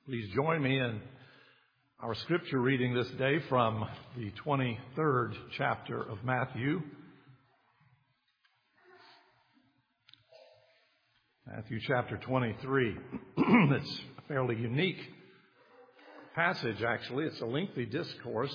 Please join me in our scripture reading this day from the 23rd chapter of Matthew. Matthew chapter 23. It's a fairly unique passage, actually. It's a lengthy discourse,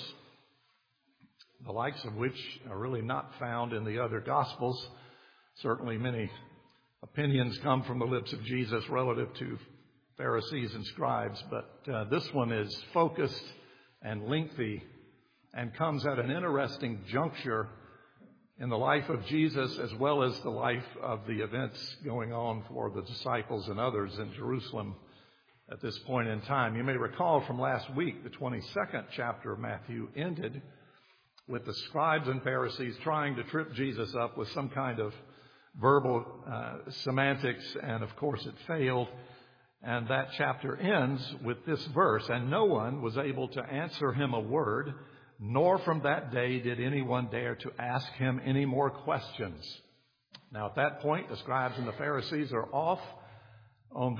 the likes of which are really not found in the other Gospels. Certainly many opinions come from the lips of Jesus relative to Pharisees and scribes, but this one is focused and lengthy and comes at an interesting juncture in the life of Jesus as well as the life of the events going on for the disciples and others in Jerusalem at this point in time. You may recall from last week, the 22nd chapter of Matthew ended with the scribes and Pharisees trying to trip Jesus up with some kind of verbal semantics, and of course it failed. And that chapter ends with this verse, "And no one was able to answer him a word, nor from that day did anyone dare to ask him any more questions." Now at that point, the scribes and the Pharisees are off on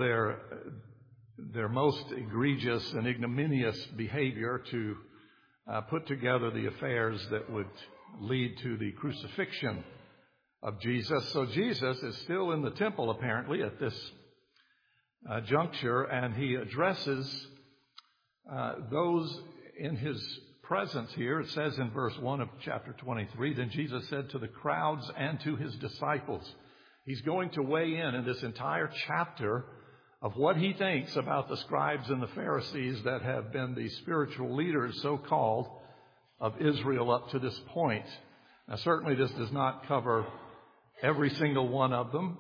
their most egregious and ignominious behavior to put together the affairs that would lead to the crucifixion of Jesus. So Jesus is still in the temple, apparently, at this juncture, and he addresses those in his presence here. It says in verse 1 of chapter 23, "Then Jesus said to the crowds and to his disciples." He's going to weigh in this entire chapter of what he thinks about the scribes and the Pharisees that have been the spiritual leaders, so-called, of Israel up to this point. Now, certainly this does not cover every single one of them.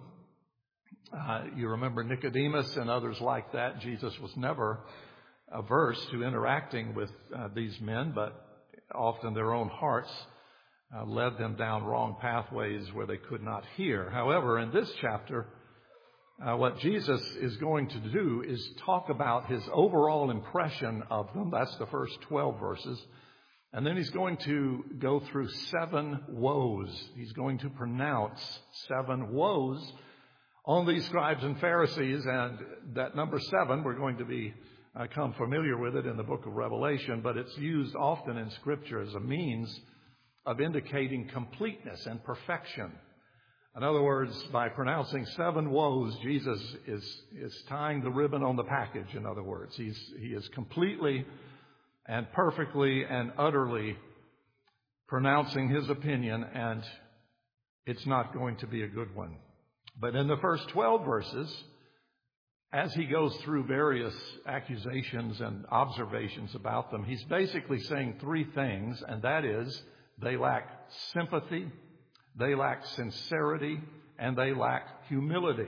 You remember Nicodemus and others like that. Jesus was never averse to interacting with these men, but often their own hearts led them down wrong pathways where they could not hear. However, in this chapter, what Jesus is going to do is talk about his overall impression of them. That's the first 12 verses. And then he's going to go through 7 woes. He's going to pronounce 7 woes on these scribes and Pharisees, and that number 7, we're going to become familiar with it in the book of Revelation, but it's used often in Scripture as a means of indicating completeness and perfection. In other words, by pronouncing 7 woes, Jesus is tying the ribbon on the package, in other words. He is completely and perfectly and utterly pronouncing his opinion, and it's not going to be a good one. But in the first 12 verses, as he goes through various accusations and observations about them, he's basically saying 3 things, and that is, they lack sympathy, they lack sincerity, and they lack humility.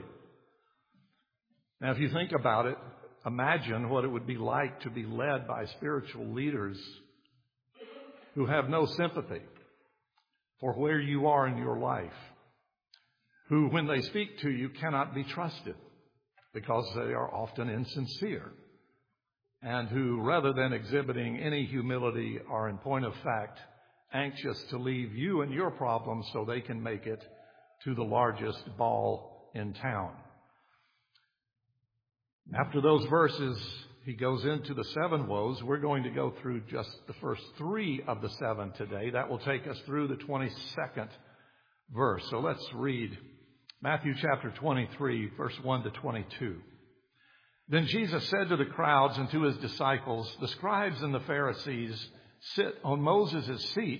Now, if you think about it, imagine what it would be like to be led by spiritual leaders who have no sympathy for where you are in your life, who, when they speak to you, cannot be trusted because they are often insincere, and who, rather than exhibiting any humility, are in point of fact anxious to leave you and your problems so they can make it to the largest ball in town. After those verses, he goes into the 7 woes. We're going to go through just the first 3 of the 7 today. That will take us through the 22nd verse. So let's read Matthew chapter 23, verse 1 to 22. "Then Jesus said to the crowds and to his disciples, 'The scribes and the Pharisees sit on Moses' seat.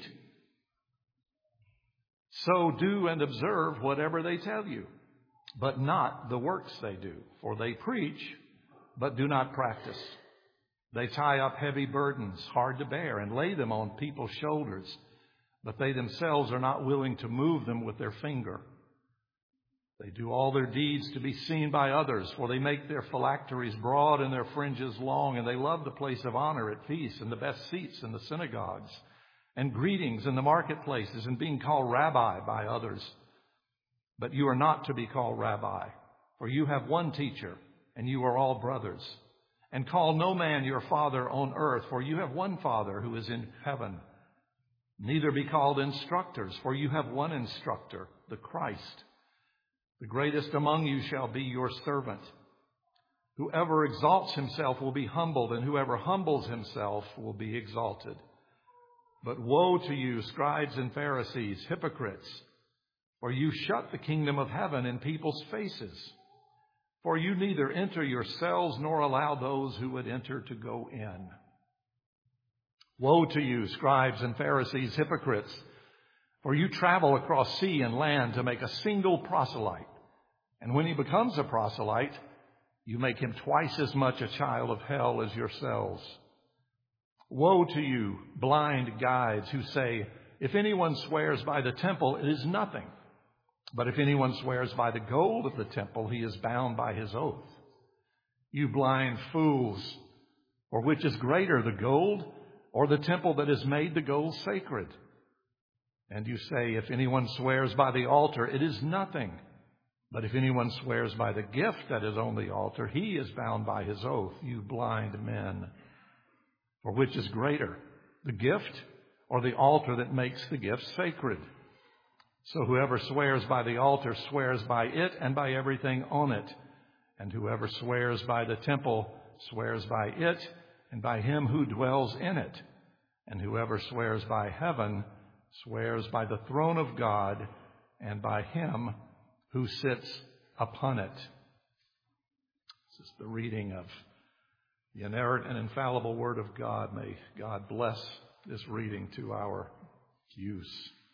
So do and observe whatever they tell you, but not the works they do. For they preach, but do not practice. They tie up heavy burdens, hard to bear, and lay them on people's shoulders, but they themselves are not willing to move them with their finger. They do all their deeds to be seen by others, for they make their phylacteries broad and their fringes long, and they love the place of honor at feasts and the best seats in the synagogues and greetings in the marketplaces and being called rabbi by others. But you are not to be called rabbi, for you have one teacher, and you are all brothers. And call no man your father on earth, for you have one Father who is in heaven. Neither be called instructors, for you have one instructor, the Christ. The greatest among you shall be your servant. Whoever exalts himself will be humbled, and whoever humbles himself will be exalted. But woe to you, scribes and Pharisees, hypocrites, for you shut the kingdom of heaven in people's faces. For you neither enter yourselves nor allow those who would enter to go in. Woe to you, scribes and Pharisees, hypocrites, for you travel across sea and land to make a single proselyte. And when he becomes a proselyte, you make him twice as much a child of hell as yourselves. Woe to you, blind guides, who say, if anyone swears by the temple, it is nothing. But if anyone swears by the gold of the temple, he is bound by his oath. You blind fools, for which is greater, the gold or the temple that has made the gold sacred? And you say, if anyone swears by the altar, it is nothing. But if anyone swears by the gift that is on the altar, he is bound by his oath. You blind men. For which is greater, the gift or the altar that makes the gift sacred? So whoever swears by the altar swears by it and by everything on it. And whoever swears by the temple swears by it and by him who dwells in it. And whoever swears by heaven swears by the throne of God and by him who sits upon it. This is the reading of the inerrant and infallible Word of God. May God bless this reading to our use.